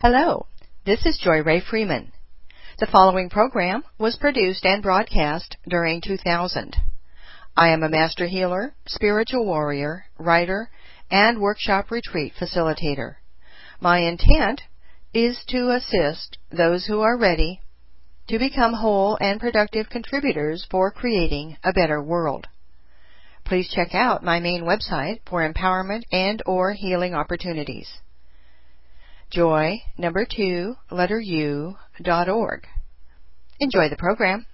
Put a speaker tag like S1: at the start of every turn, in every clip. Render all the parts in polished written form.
S1: Hello, this is Joy Ray Freeman. The following program was produced and broadcast during 2000. I am a master healer, spiritual warrior, writer, and workshop retreat facilitator. My intent is to assist those who are ready to become whole and productive contributors for creating a better world. Please check out my main website for empowerment and/or healing opportunities. joy2.org. Enjoy the program.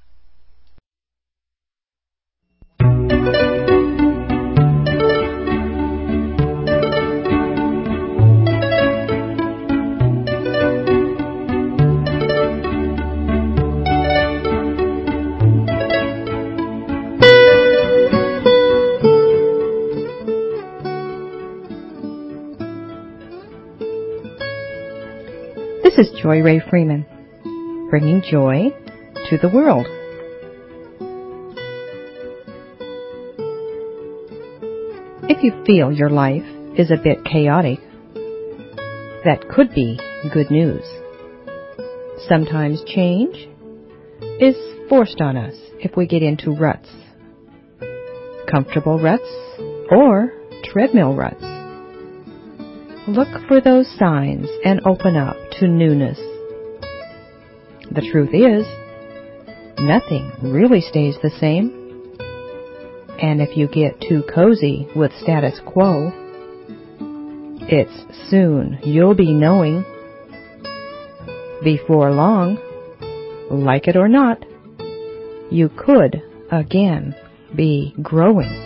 S1: This is Joy Ray Freeman, bringing joy to the world. If you feel your life is a bit chaotic, that could be good news. Sometimes change is forced on us if we get into ruts, comfortable ruts or treadmill ruts. Look for those signs and open up to newness. The truth is, nothing really stays the same. And if you get too cozy with status quo, it's soon you'll be knowing. Before long, like it or not, you could again be growing.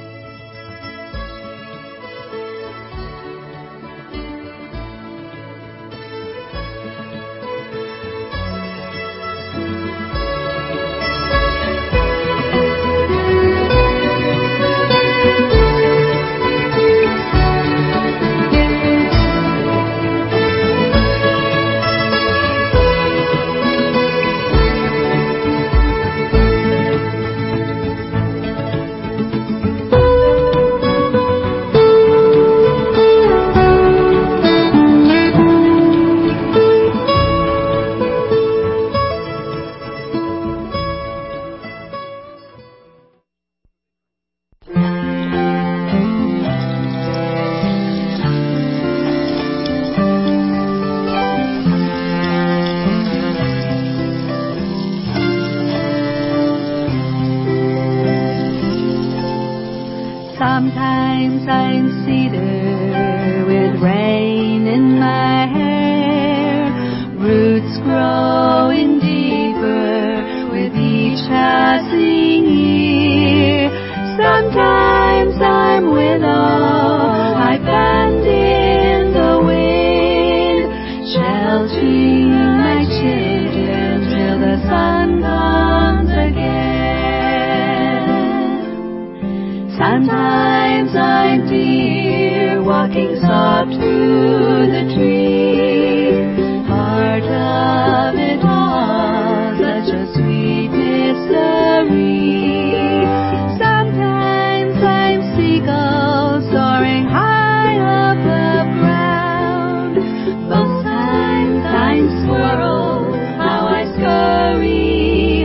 S2: Sometimes I'm cedar with rain in my hair, roots growing deeper with each passing year. Sometimes I'm willow, I bend in the wind, sheltering my children till the sun comes again. Sometimes I'm deer, walking soft through the trees. Part of it all, such a sweet mystery. Sometimes I'm seagull, soaring high above ground. Most times I'm squirrel, how I scurry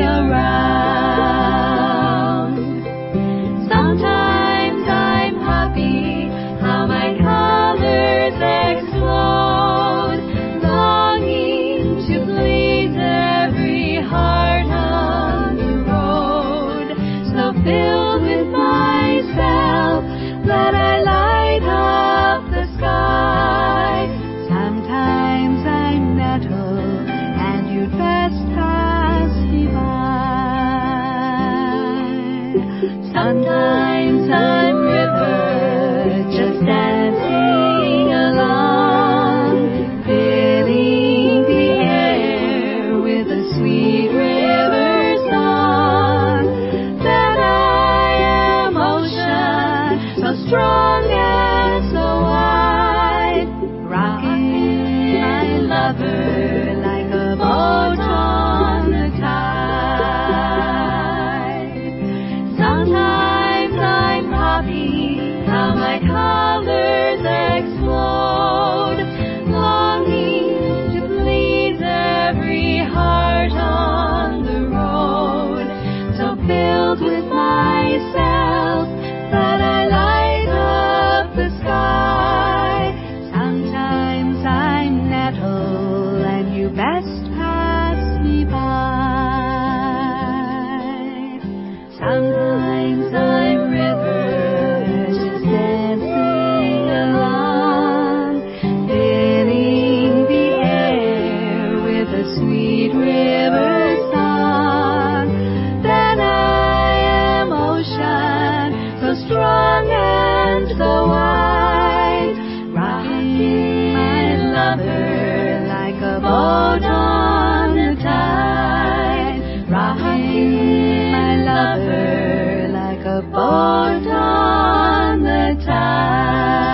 S2: around. Sometimes I'm happy, how my colors explode, longing to please every heart on the road. So filled with myself that I light up the sky. Sometimes I'm metal, and you'd best pass me by. Sometimes I'm river, just dancing along, filling the air with a sweet river song. That I am ocean, so strong and so wide, rocking my lover like a boat on the tide. Sometimes I'm happy, how my colors explode, longing to best pass me by. Sometimes I'm river just dancing along, filling the air with a sweet river song. Then I am ocean, so strong and so wide, rocking my lover like a boat on the tide, rocking my lover like a boat on the tide.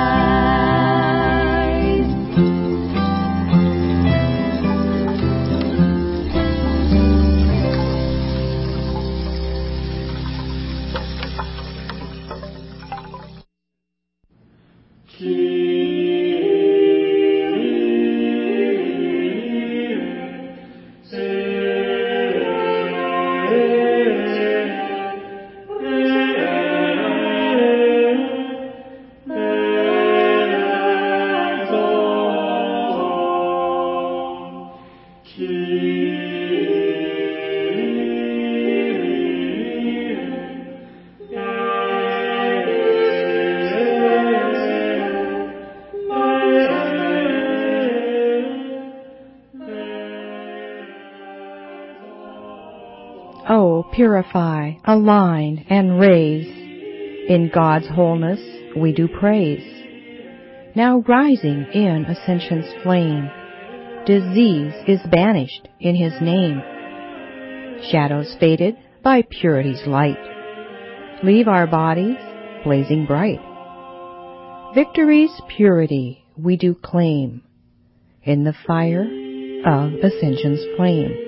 S1: Oh, purify, align, and raise. In God's wholeness we do praise. Now rising in ascension's flame, disease is banished in His name. Shadows faded by purity's light. Leave our bodies blazing bright. Victory's purity we do claim in the fire of ascension's flame.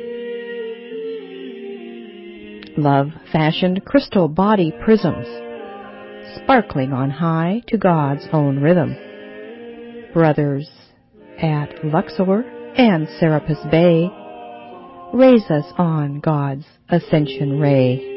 S1: Love fashioned crystal body prisms, sparkling on high to God's own rhythm. Brothers at Luxor and Serapis Bay, raise us on God's ascension ray.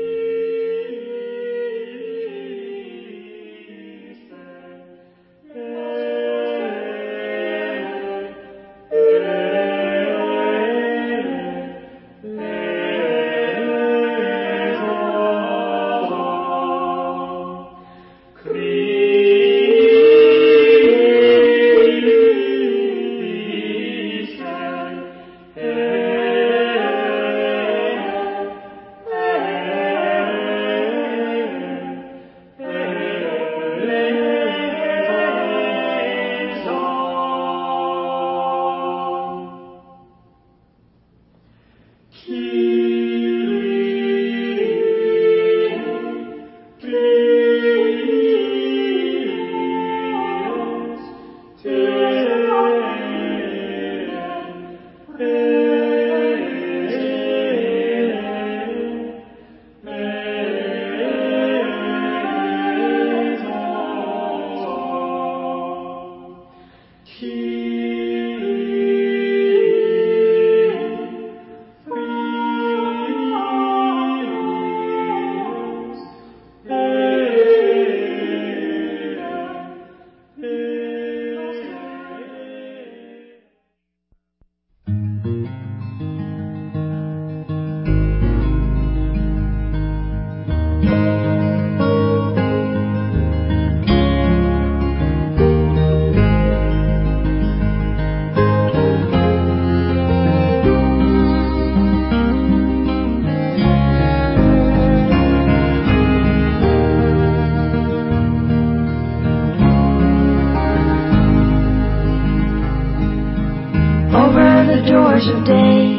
S2: Of day,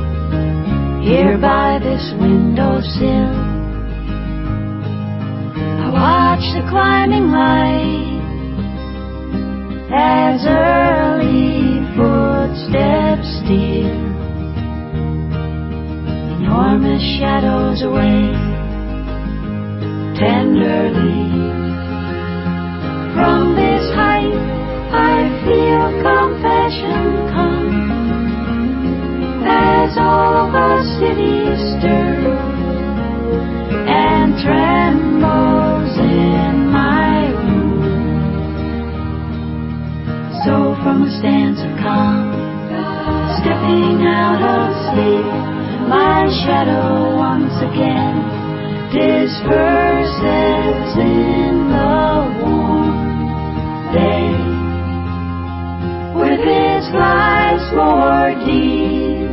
S2: here by this windowsill, I watch the climbing light as early footsteps steal enormous shadows away tenderly. From this height I feel compassion come, as all the city stirs and trembles in my room. So from a stanza come, step sleep, my shadow once again disperses in the warm day, with its lies more deep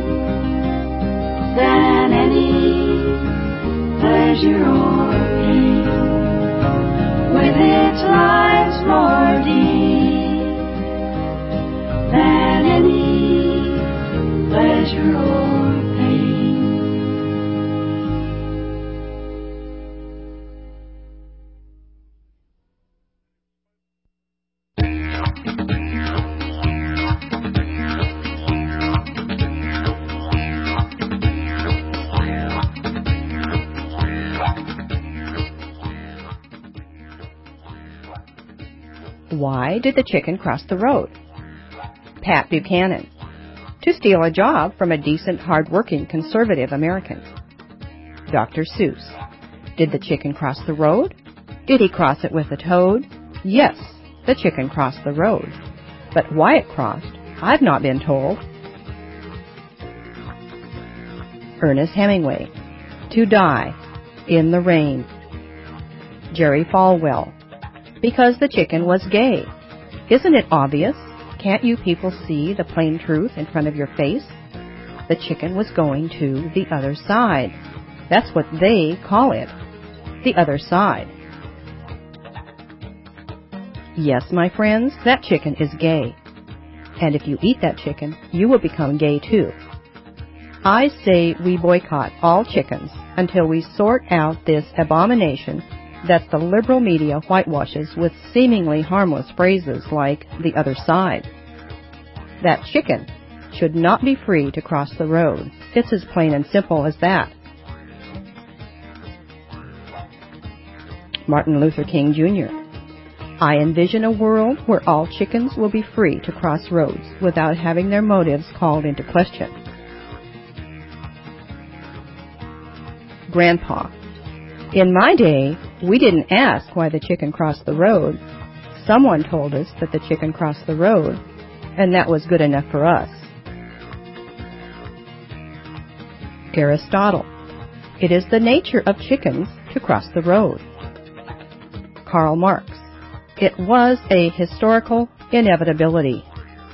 S2: than any pleasure or pain, with its lies more deep than any pleasure or pain.
S1: Why did the chicken cross the road? Pat Buchanan. To steal a job from a decent, hard-working, conservative American. Dr. Seuss. Did the chicken cross the road? Did he cross it with a toad? Yes, the chicken crossed the road. But why it crossed, I've not been told. Ernest Hemingway. To die in the rain. Jerry Falwell. Because the chicken was gay. Isn't it obvious? Can't you people see the plain truth in front of your face? The chicken was going to the other side. That's what they call it. The other side. Yes, my friends, that chicken is gay. And if you eat that chicken, you will become gay too. I say we boycott all chickens until we sort out this abomination that the liberal media whitewashes with seemingly harmless phrases like the other side. That chicken should not be free to cross the road. It's as plain and simple as that. Martin Luther King Jr. I envision a world where all chickens will be free to cross roads without having their motives called into question. Grandpa. In my day, we didn't ask why the chicken crossed the road. Someone told us that the chicken crossed the road, and that was good enough for us. Aristotle. It is the nature of chickens to cross the road. Karl Marx. It was a historical inevitability.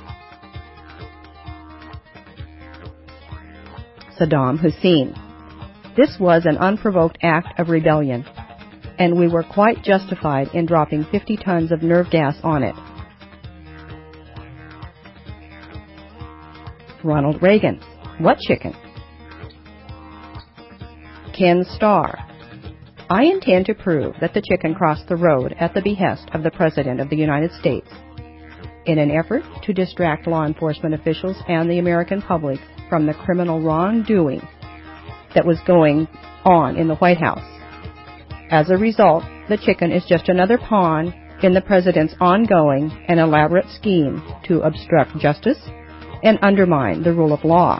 S1: Saddam Hussein. This was an unprovoked act of rebellion, and we were quite justified in dropping 50 tons of nerve gas on it. Ronald Reagan. What chicken? Ken Starr. I intend to prove that the chicken crossed the road at the behest of the President of the United States in an effort to distract law enforcement officials and the American public from the criminal wrongdoing that was going on in the White House. As a result, the chicken is just another pawn in the President's ongoing and elaborate scheme to obstruct justice and undermine the rule of law.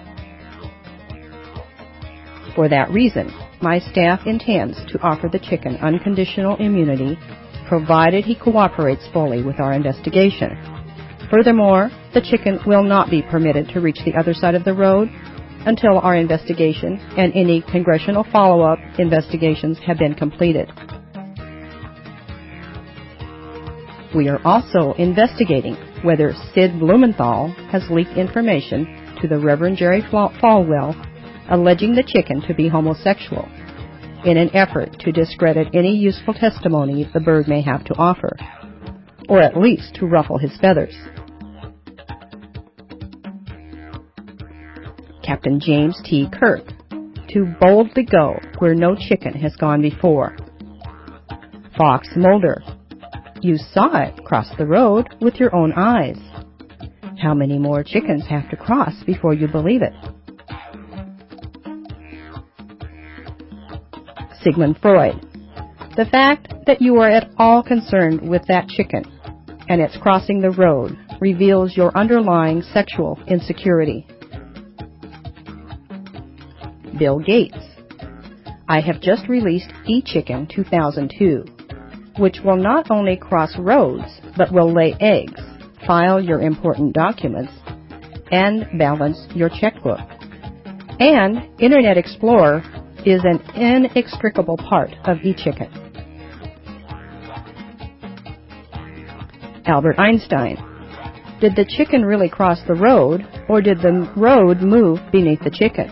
S1: For that reason, my staff intends to offer the chicken unconditional immunity, provided he cooperates fully with our investigation. Furthermore, the chicken will not be permitted to reach the other side of the road until our investigation and any congressional follow-up investigations have been completed. We are also investigating whether Sid Blumenthal has leaked information to the Reverend Jerry Falwell alleging the chicken to be homosexual in an effort to discredit any useful testimony the bird may have to offer, or at least to ruffle his feathers. Captain James T. Kirk. To boldly go where no chicken has gone before. Fox Mulder. You saw it cross the road with your own eyes. How many more chickens have to cross before you believe it? Sigmund Freud. The fact that you are at all concerned with that chicken and its crossing the road reveals your underlying sexual insecurity. Bill Gates. I have just released eChicken 2002, which will not only cross roads, but will lay eggs, file your important documents, and balance your checkbook.
S3: And Internet Explorer is an inextricable part of eChicken. Albert Einstein. Did the chicken really cross the road, or did the road move beneath the chicken?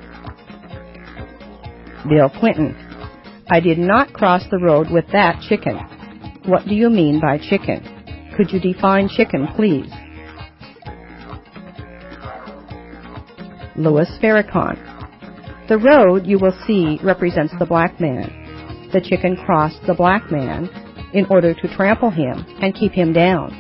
S3: Bill Clinton. I did not cross the road with that chicken. What do you mean by chicken? Could you define chicken, please? Louis Farrakhan. The road you will see represents the black man. The chicken crossed the black man in order to trample him and keep him down.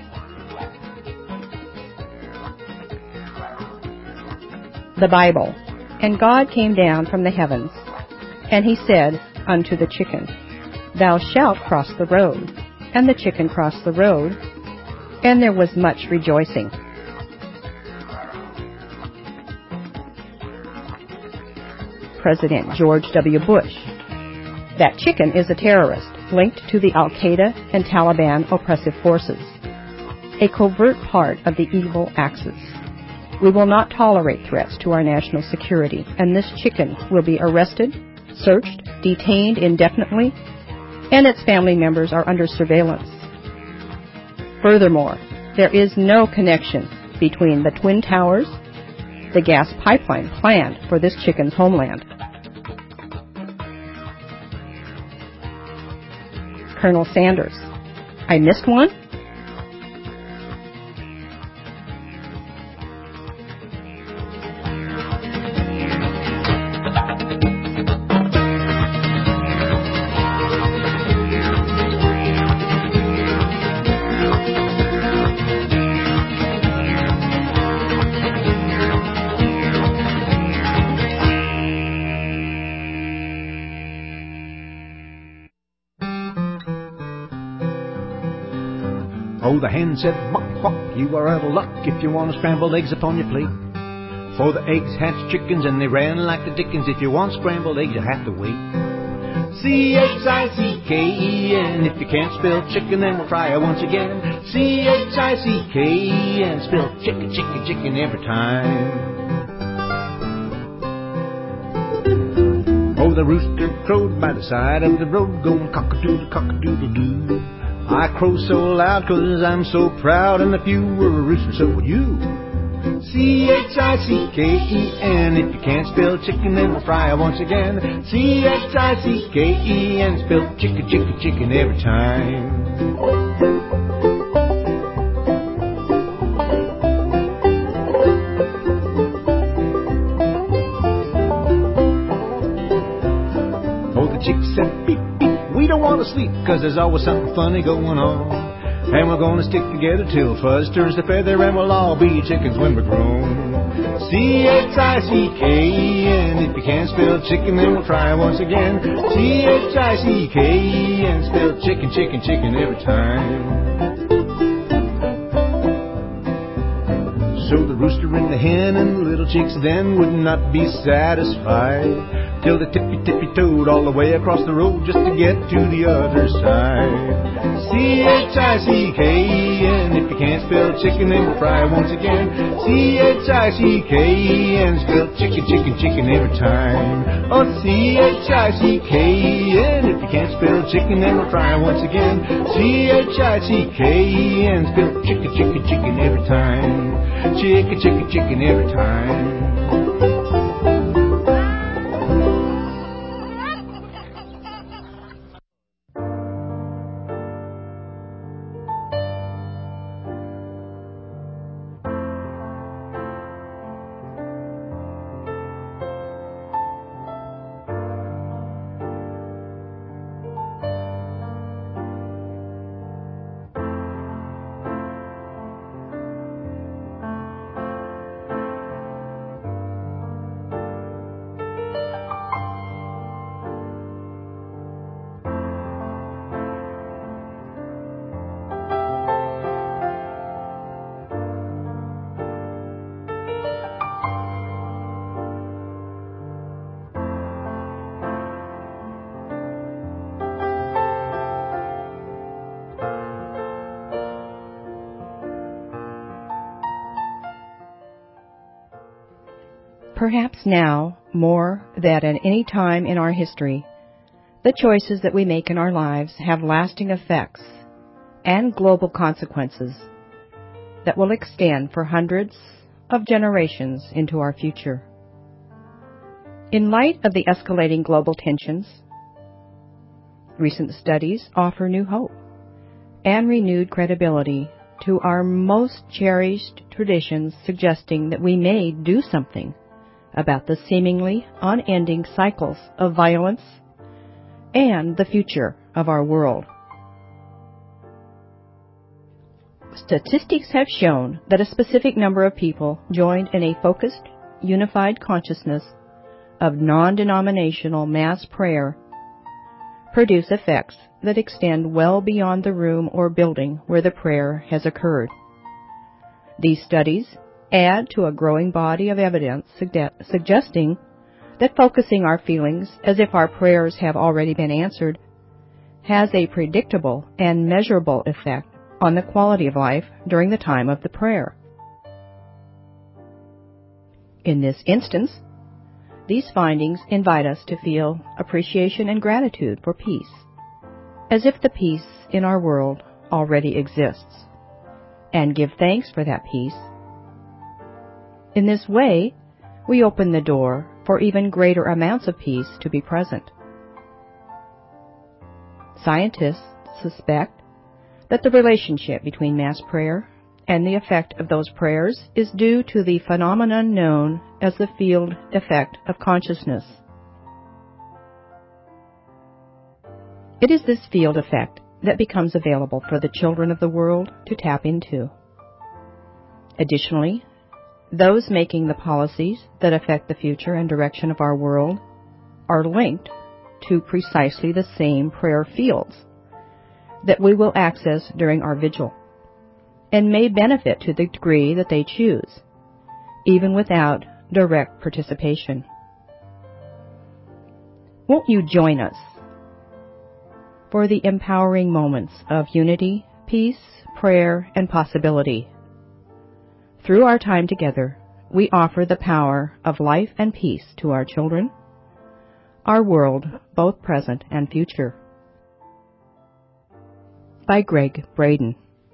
S3: The Bible. And God came down from the heavens, and he said unto the chicken, Thou shalt cross the road. And the chicken crossed the road, and there was much rejoicing. President George W. Bush. That chicken is a terrorist linked to the Al-Qaeda and Taliban oppressive forces, a covert part of the evil axis. We will not tolerate threats to our national security, and this chicken will be arrested, searched, detained indefinitely, and its family members are under surveillance. Furthermore, there is no connection between the Twin Towers, the gas pipeline planned for this chicken's homeland. Colonel Sanders. I missed one?
S4: Oh, the hen said, "Buck, buck, you are out of luck if you want scrambled eggs upon your plate. For the eggs hatched chickens and they ran like the dickens. If you want scrambled eggs, you have to wait." C-H-I-C-K-E-N. If you can't spell chicken, then we'll try it once again. C-H-I-C-K-E-N. Spell chicken, chicken, chicken every time. Oh, the rooster crowed by the side of the road, going cock-a-doodle, cock-a-doodle-doo. I crow so loud 'cause I'm so proud, and if you were a rooster, so would you. C-H-I-C-K-E-N. If you can't spell chicken, then we'll try it once again. C-H-I-C-K-E-N. Spell chicken, chicken, chicken every time. Oh, the chick said, beep, beep, we don't want to sleep 'cause there's always something funny going on. And we're gonna stick together till fuzz turns to feather, and we'll all be chickens when we're grown. C-H-I-C-K-E-N. If you can't spell chicken, then we'll try once again. C-H-I-C-K-E-N. Spell chicken, chicken, chicken every time. So the rooster and the hen and the little chicks then would not be satisfied till they tippy-tippy-toed all the way across the road just to get to the other side. C-H-I-C-K-E-N. If you can't spell chicken, then we'll try once again. C-H-I-C-K-E-N. Spell chicken, chicken, chicken every time. Oh, C-H-I-C-K-E-N. If you can't spell chicken, then we'll try once again. C-H-I-C-K-E-N. Spell chicken, chicken, chicken every time. Chicken, chicken, chicken every time.
S3: Perhaps now, more than at any time in our history, the choices that we make in our lives have lasting effects and global consequences that will extend for hundreds of generations into our future. In light of the escalating global tensions, recent studies offer new hope and renewed credibility to our most cherished traditions, suggesting that we may do something about the seemingly unending cycles of violence and the future of our world. Statistics have shown that a specific number of people joined in a focused, unified consciousness of non-denominational mass prayer produce effects that extend well beyond the room or building where the prayer has occurred. These studies add to a growing body of evidence suggesting that focusing our feelings as if our prayers have already been answered has a predictable and measurable effect on the quality of life during the time of the prayer. In this instance, these findings invite us to feel appreciation and gratitude for peace, as if the peace in our world already exists, and give thanks for that peace. In this way, we open the door for even greater amounts of peace to be present. Scientists suspect that the relationship between mass prayer and the effect of those prayers is due to the phenomenon known as the field effect of consciousness. It is this field effect that becomes available for the children of the world to tap into. Additionally, those making the policies that affect the future and direction of our world are linked to precisely the same prayer fields that we will access during our vigil, and may benefit to the degree that they choose, even without direct participation. Won't you join us for the empowering moments of unity, peace, prayer, and possibility? Through our time together, we offer the power of life and peace to our children, our world, both present and future. By Greg Braden.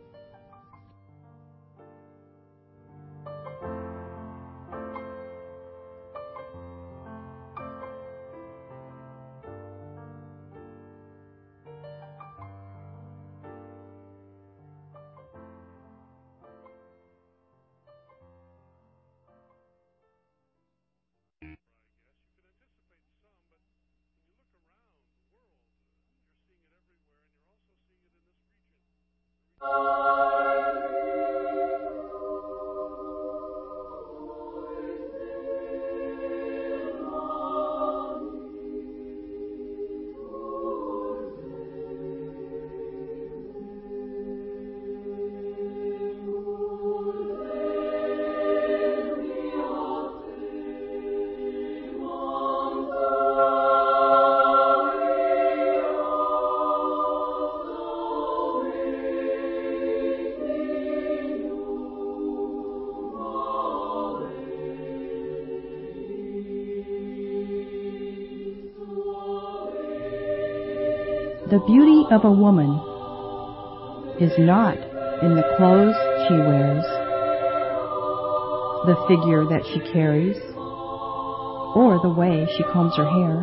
S3: The beauty of a woman is not in the clothes she wears, the figure that she carries, or the way she combs her hair.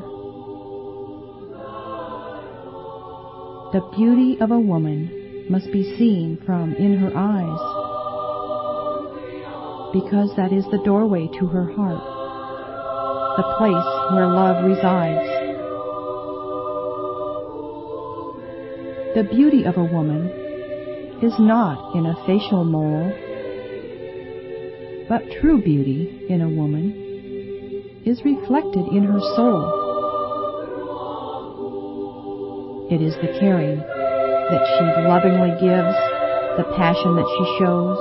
S3: The beauty of a woman must be seen from in her eyes, because that is the doorway to her heart, the place where love resides. The beauty of a woman is not in a facial mole, but true beauty in a woman is reflected in her soul. It is the caring that she lovingly gives, the passion that she shows,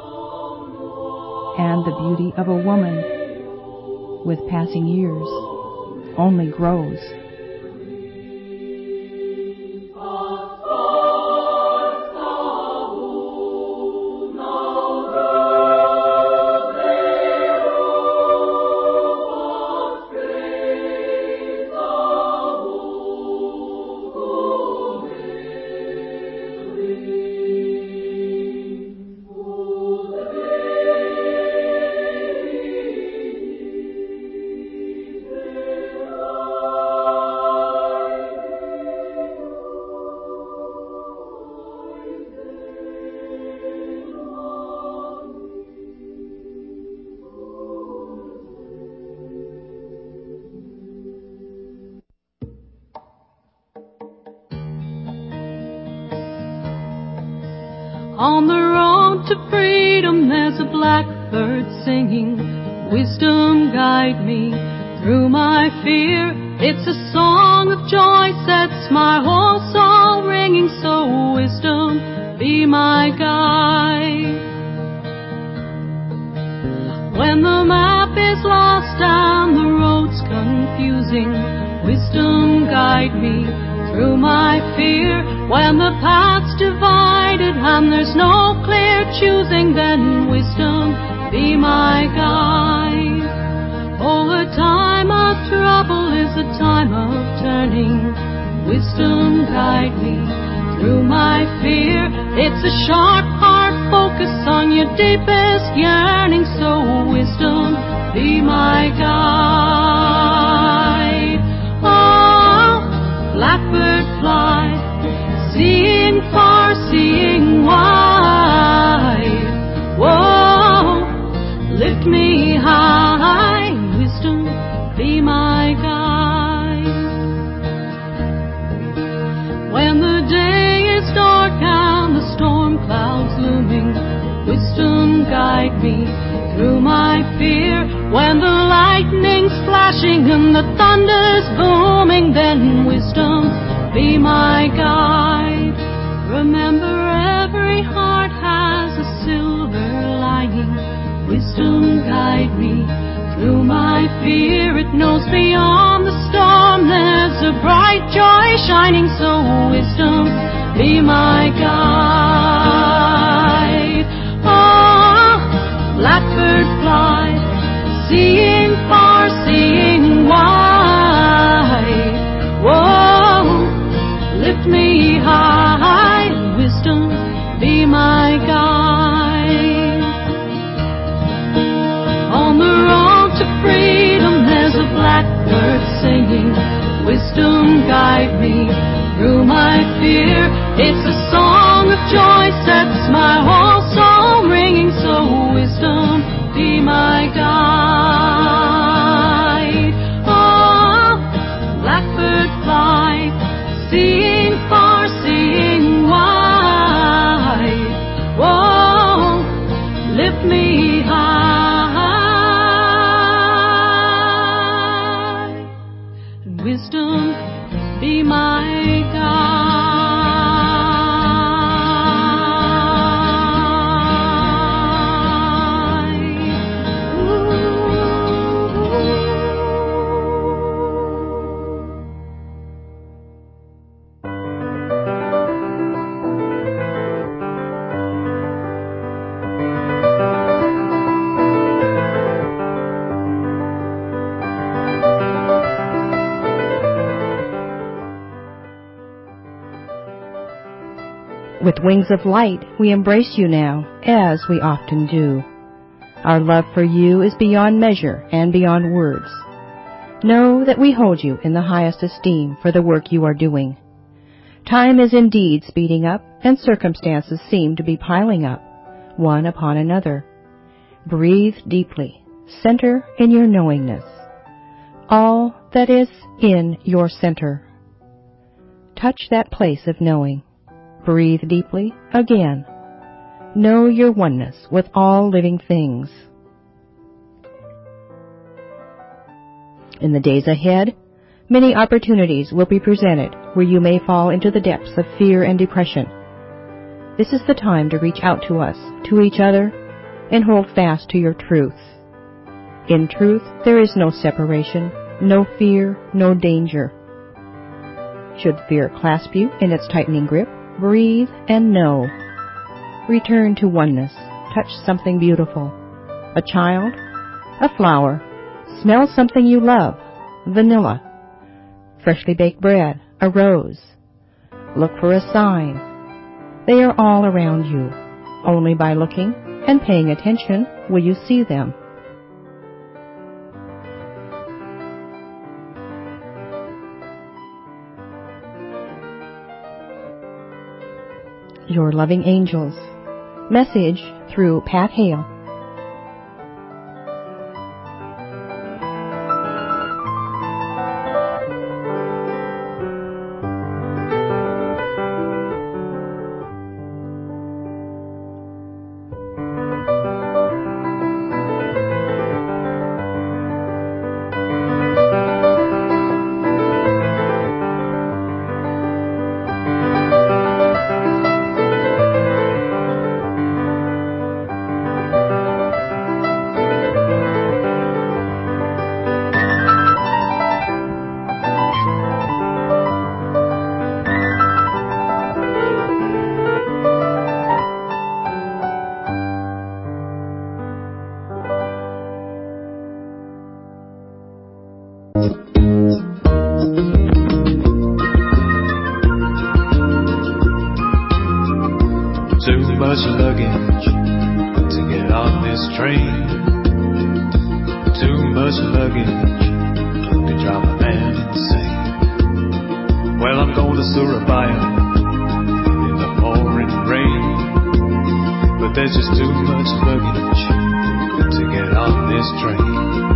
S3: and the beauty of a woman, with passing years, only grows.
S5: On the road to freedom there's a blackbird singing. Wisdom guide me through my fear. It's a song of joy, sets my whole soul ringing. So wisdom, be my guide. When the map is lost and the road's confusing, wisdom guide me through my fear. When the path's divided and there's no clear choosing, then wisdom, be my guide. Oh, a time of trouble is a time of turning. Wisdom guide me through my fear. It's a sharp heart focus on your deepest yearning. So wisdom, be my guide. Oh, blackbird fly, seeing far, seeing wide. Whoa, lift me high. Wisdom, be my guide. When the day is dark and the storm clouds looming, wisdom guide me through my fear. When the lightning's flashing and the thunder's booming, then wisdom, be my guide. Remember, every heart has a silver lining. Wisdom guide me through my fear. It knows beyond the storm there's a bright joy shining. So wisdom, be my guide. Oh, blackbird fly, seeing far, seeing wide. Whoa, lift me high. Wisdom, be my guide. On the road to freedom there's a blackbird singing. Wisdom guide me through my fear. It's a song of joy, sets my whole soul ringing. So wisdom, be my guide. Oh, blackbird fly, seeing far, seeing wide. Whoa, lift me high. Wisdom, be my guide.
S3: With wings of light, we embrace you now, as we often do. Our love for you is beyond measure and beyond words. Know that we hold you in the highest esteem for the work you are doing. Time is indeed speeding up, and circumstances seem to be piling up, one upon another. Breathe deeply, center in your knowingness. All that is in your center. Touch that place of knowing. Breathe deeply again. Know your oneness with all living things. In the days ahead, many opportunities will be presented where you may fall into the depths of fear and depression. This is the time to reach out to us, to each other, and hold fast to your truth. In truth, there is no separation, no fear, no danger. Should fear clasp you in its tightening grip, breathe and know. Return to oneness. Touch something beautiful. A child, a flower. Smell something you love. Vanilla. Freshly baked bread, a rose. Look for a sign. They are all around you. Only by looking and paying attention will you see them. Your loving angels. Message through Pat Hale.
S4: Too much luggage to get on this train. Too much luggage to drive a man insane. Well, I'm going to Surabaya in the pouring rain, but there's just too much luggage to get on this train.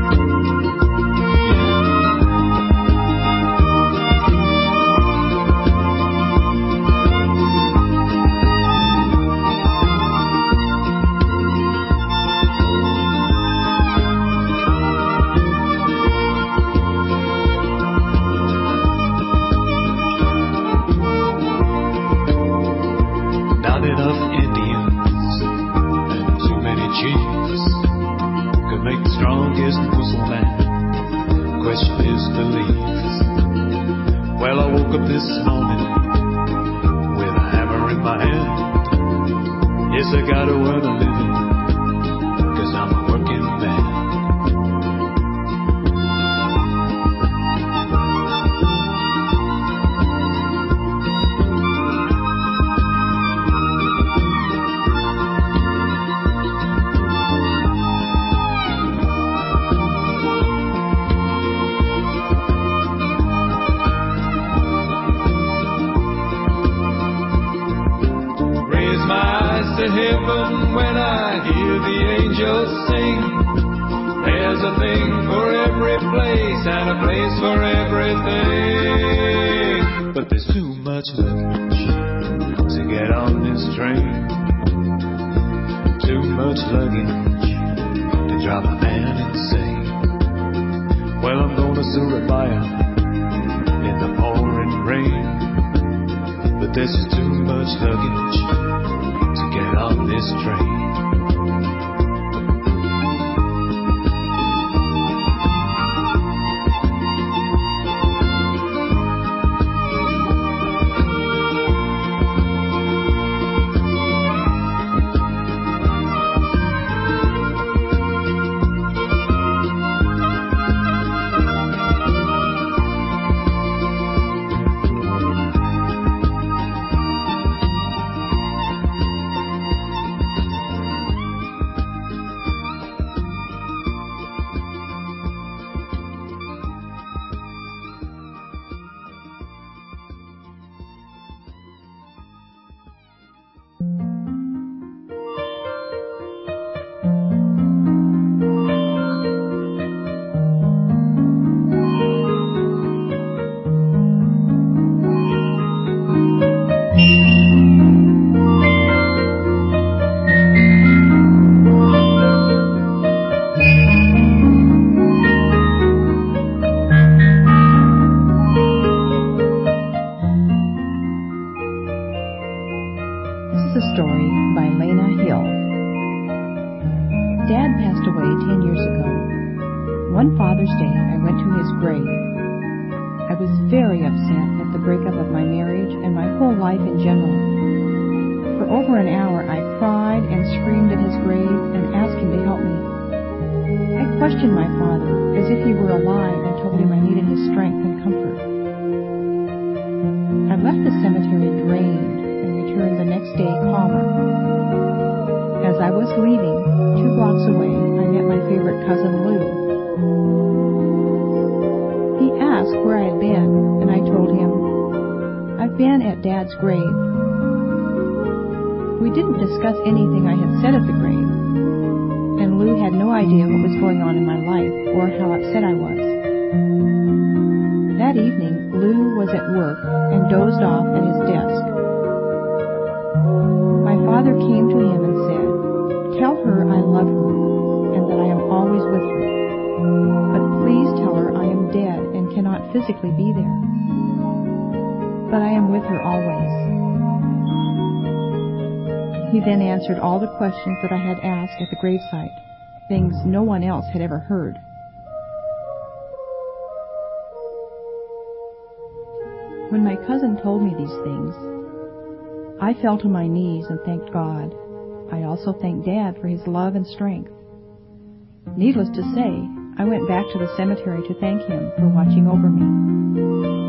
S3: Anything I had said at the grave, and Lou had no idea what was going on in my life or how upset I was. That evening, Lou was at work and dozed off at his desk. My father came to him and said, "Tell her I love her and that I am always with her, but please tell her I am dead and cannot physically be there, but I am with her always." He then answered all the questions that I had asked at the gravesite, things no one else had ever heard. When my cousin told me these things, I fell to my knees and thanked God. I also thanked Dad for his love and strength. Needless to say, I went back to the cemetery to thank him for watching over me.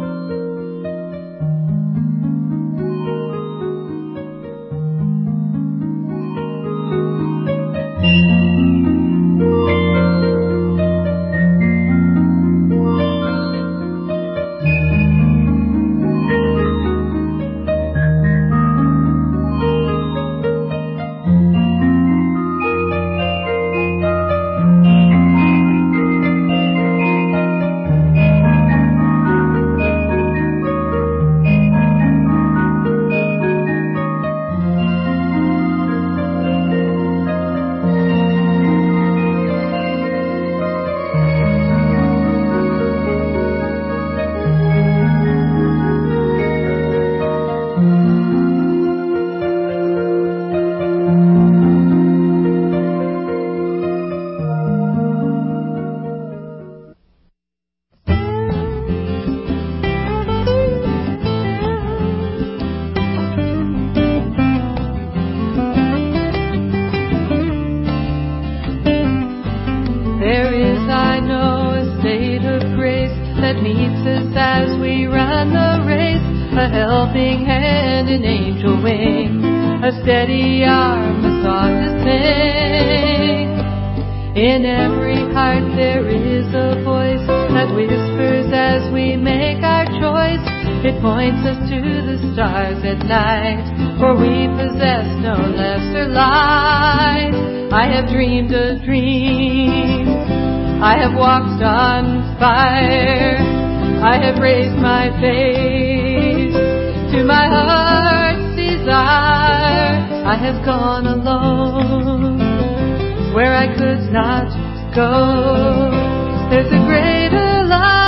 S5: That meets us as we run the race, a helping hand, an angel wing, a steady arm, a song to sing. In every heart there is a voice that whispers as we make our choice. It points us to the stars at night, for we possess no lesser light. I have dreamed a dream, I have walked on fire, I have raised my face to my heart's desire. I have gone alone where I could not go. There's a greater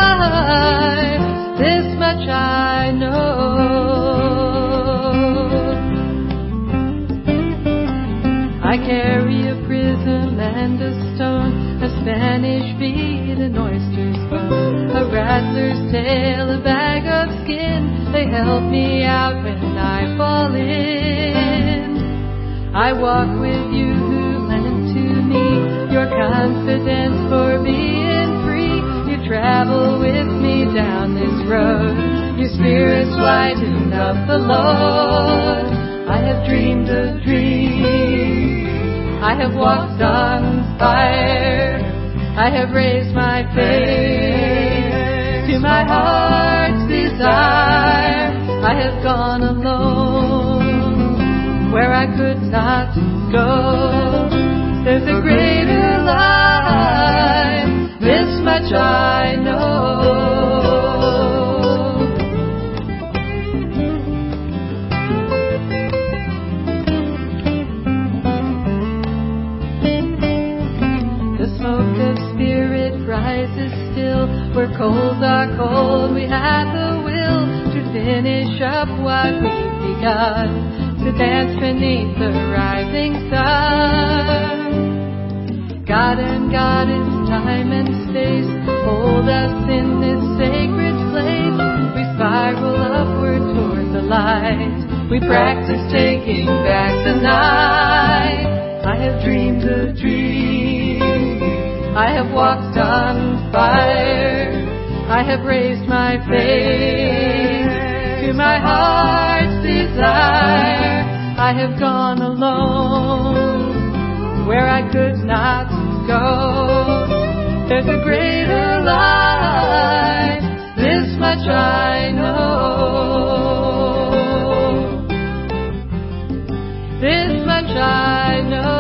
S5: life, this much I know. I carry a prism and a stone, a Spanish bead, an oyster's bone, a rattler's tail, a bag of skin. They help me out when I fall in. I walk with you who lent to me your confidence for being free. You travel with me down this road, your spirit's lightened up the load. I have dreamed a dream, I have walked on fire, I have raised my faith to my heart's desire. I have gone alone where I could not go. There's a greater life, this much I know. Rises still where coals are cold. We have the will to finish up what we've begun, to dance beneath the rising sun. God and Goddess, time and space hold us in this sacred place. We spiral upward toward the light, we practice taking back the night. I have dreamed a dream, I have walked on fire, I have raised my faith to my heart's desire. I have gone alone where I could not go. There's a greater life, this much I know. This much I know.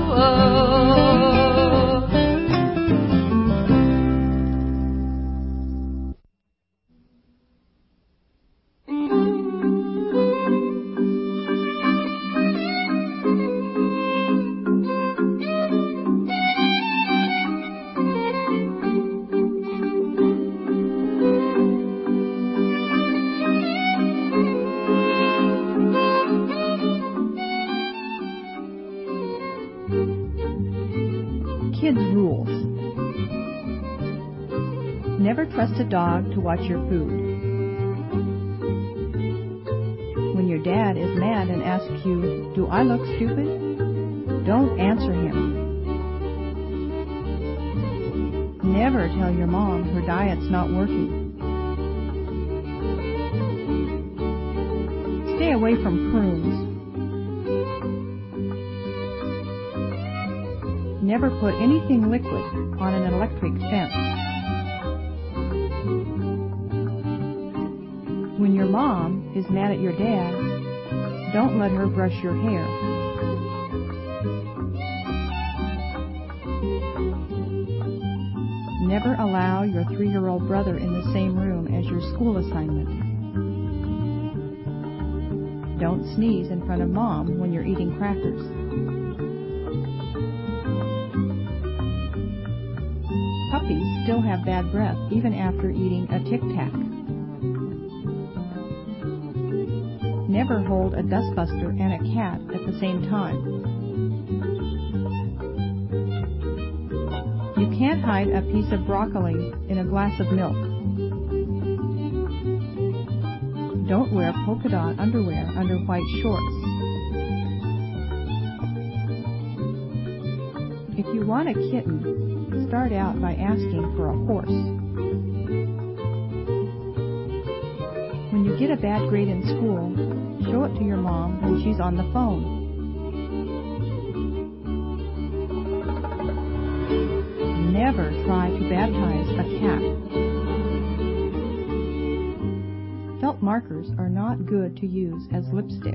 S3: Kids' rules. Never trust a dog to watch your food. When your dad is mad and asks you, "Do I look stupid?" don't answer him. Never tell your mom her diet's not working. Stay away from prunes. Never put anything liquid on an electric fence. When your mom is mad at your dad, don't let her brush your hair. Never allow your 3-year-old brother in the same room as your school assignment. Don't sneeze in front of mom when you're eating crackers. Puppies still have bad breath even after eating a Tic Tac. Never hold a dustbuster and a cat at the same time. You can't hide a piece of broccoli in a glass of milk. Don't wear polka dot underwear under white shorts. If you want a kitten, start out by asking for a horse. When you get a bad grade in school, show it to your mom when she's on the phone. Never try to baptize a cat. Felt markers are not good to use as lipstick.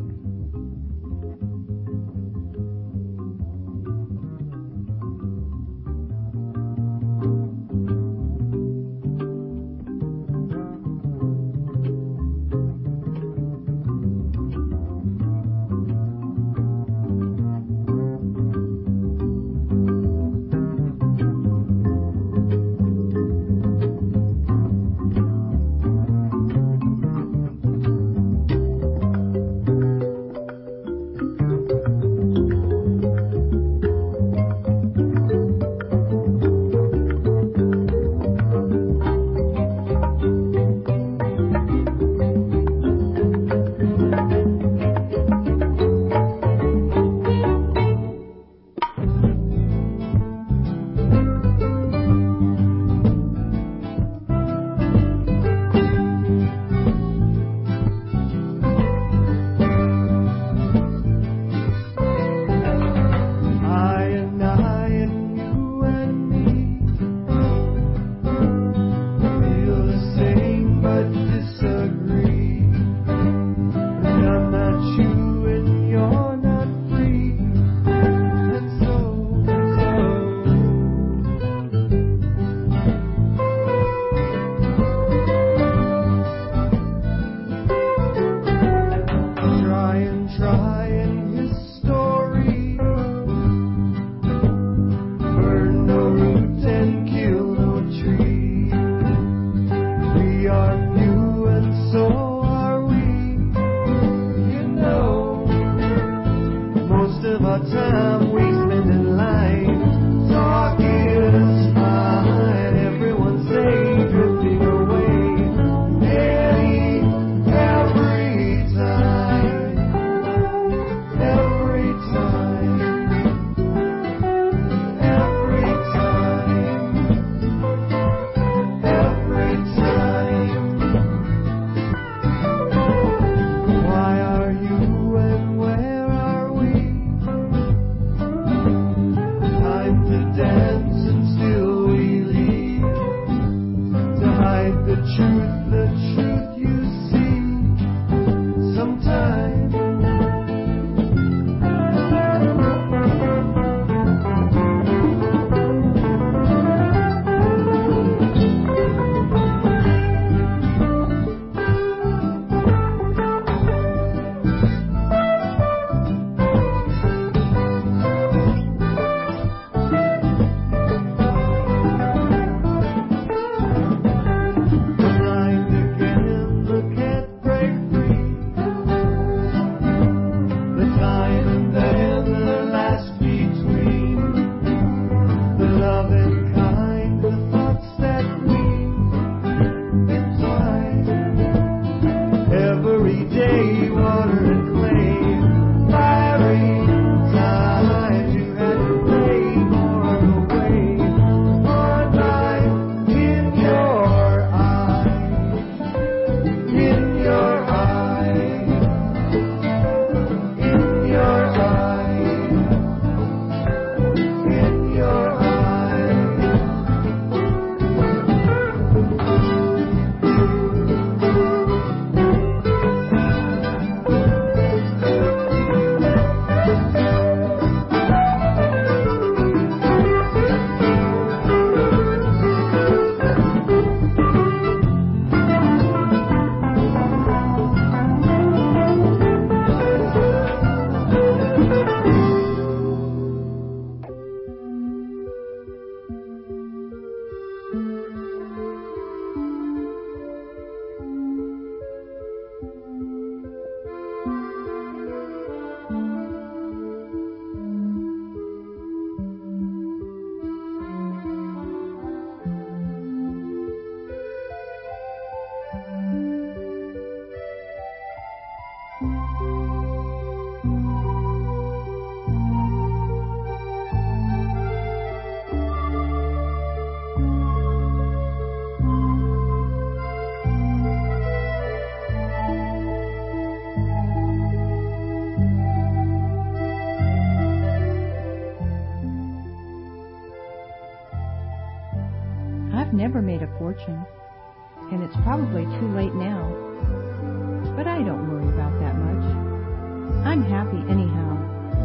S3: never made a fortune, and it's probably too late now. But I don't worry about that much. I'm happy anyhow.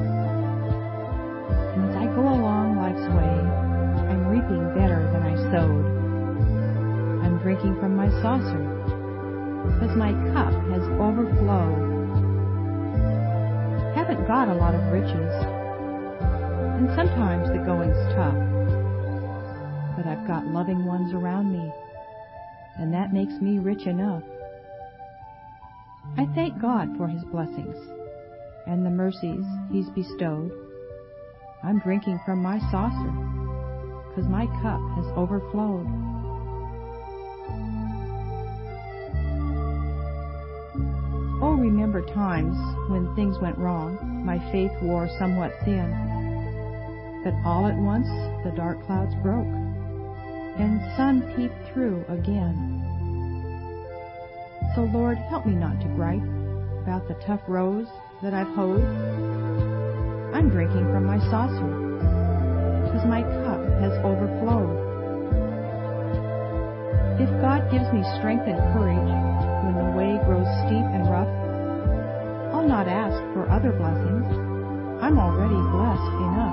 S3: And as I go along life's way, I'm reaping better than I sowed. I'm drinking from my saucer, because my cup has overflowed. Haven't got a lot of riches, and sometimes the going's tough. But I've got loving ones around me, and that makes me rich enough. I thank God for His blessings and the mercies He's bestowed. I'm drinking from my saucer, 'cause my cup has overflowed. Oh, remember times when things went wrong, my faith wore somewhat thin. But all at once the dark clouds broke, and sun peeped through again. So Lord, help me not to gripe about the tough rows that I've hoed. I'm drinking from my saucer, 'cause my cup has overflowed. If God gives me strength and courage when the way grows steep and rough, I'll not ask for other blessings. I'm already blessed enough.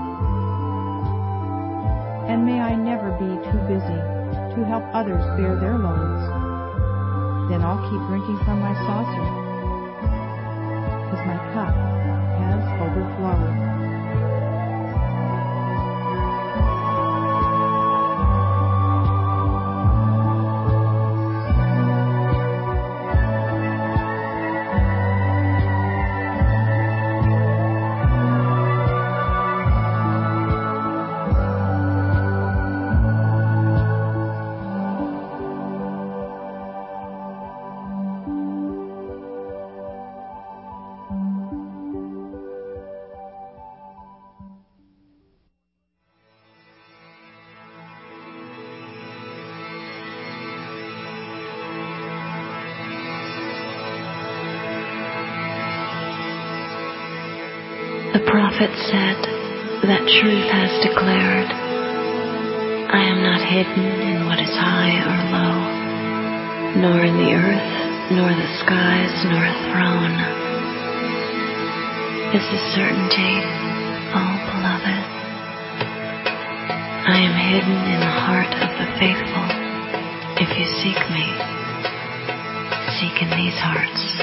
S3: And may I never be too busy to help others bear their loads. Then I'll keep drinking from my saucer, 'cause my cup has overflowed.
S2: The prophet said that truth has declared, I am not hidden in what is high or low, nor in the earth, nor the skies, nor a throne. Is the certainty, oh beloved, I am hidden in the heart of the faithful. If you seek me, seek in these hearts.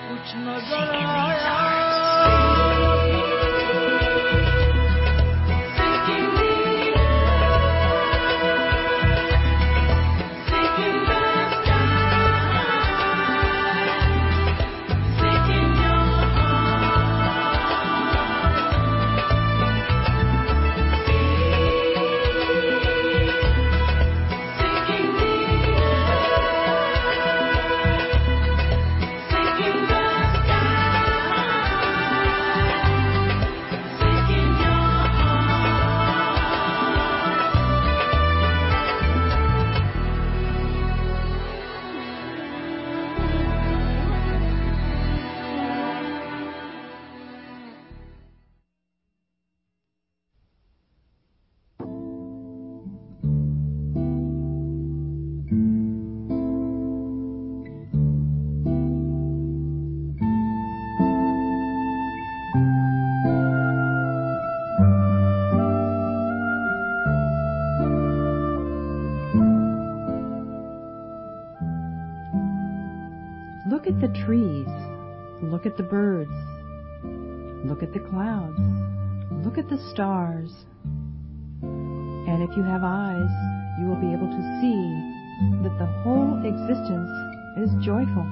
S3: Look at the trees. Look at the birds. Look at the clouds. Look at the stars. And if you have eyes, you will be able to see that the whole existence is joyful.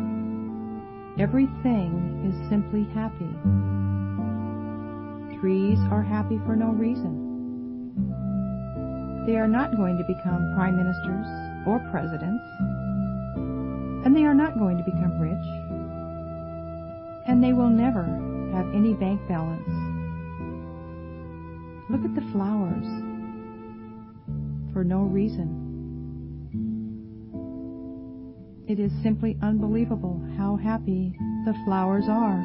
S3: Everything is simply happy. Trees are happy for no reason. They are not going to become prime ministers or presidents. And they are not going to become rich. And they will never have any bank balance. Look at the flowers. For no reason. It is simply unbelievable how happy the flowers are.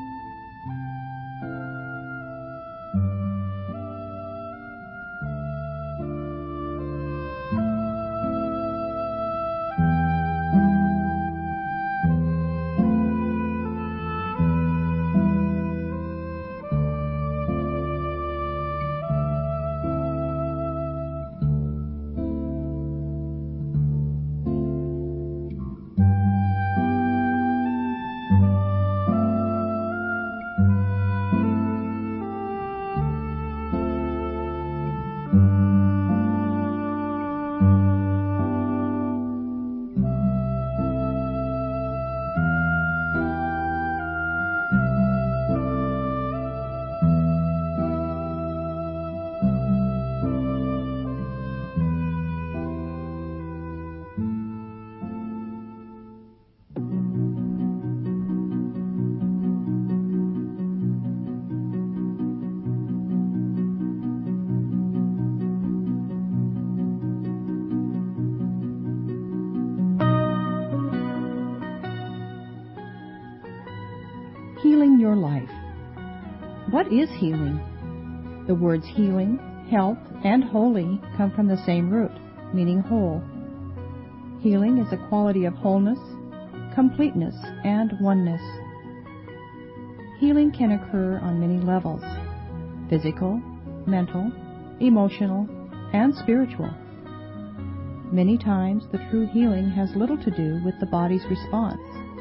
S3: Healing your life. What is healing? The words healing, health, and holy come from the same root, meaning whole. Healing is a quality of wholeness, completeness, and oneness. Healing can occur on many levels: physical, mental, emotional, and spiritual. Many times the true healing has little to do with the body's response.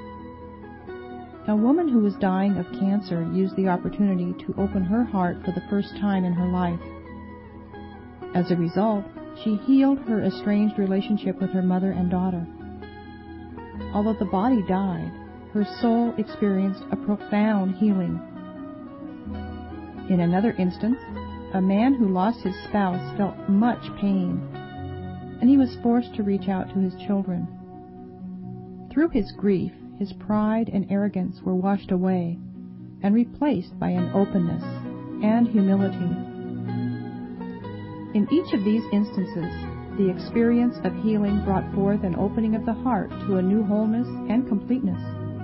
S3: A woman who was dying of cancer used the opportunity to open her heart for the first time in her life. As a result, she healed her estranged relationship with her mother and daughter. Although the body died, her soul experienced a profound healing. In another instance, a man who lost his spouse felt much pain, and he was forced to reach out to his children. Through his grief, his pride and arrogance were washed away and replaced by an openness and humility. In each of these instances, the experience of healing brought forth an opening of the heart to a new wholeness and completeness.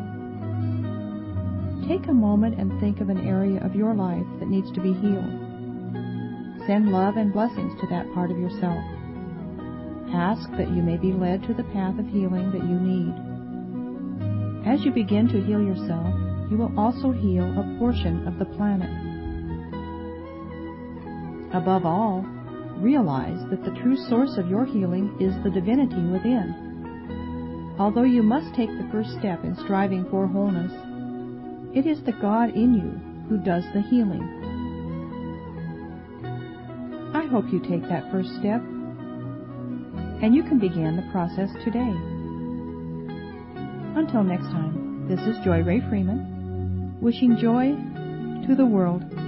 S3: Take a moment and think of an area of your life that needs to be healed. Send love and blessings to that part of yourself. Ask that you may be led to the path of healing that you need. As you begin to heal yourself, you will also heal a portion of the planet. Above all, realize that the true source of your healing is the divinity within. Although you must take the first step in striving for wholeness, it is the God in you who does the healing. I hope you take that first step, and you can begin the process today. Until next time, this is Joy Ray Freeman, wishing joy to the world.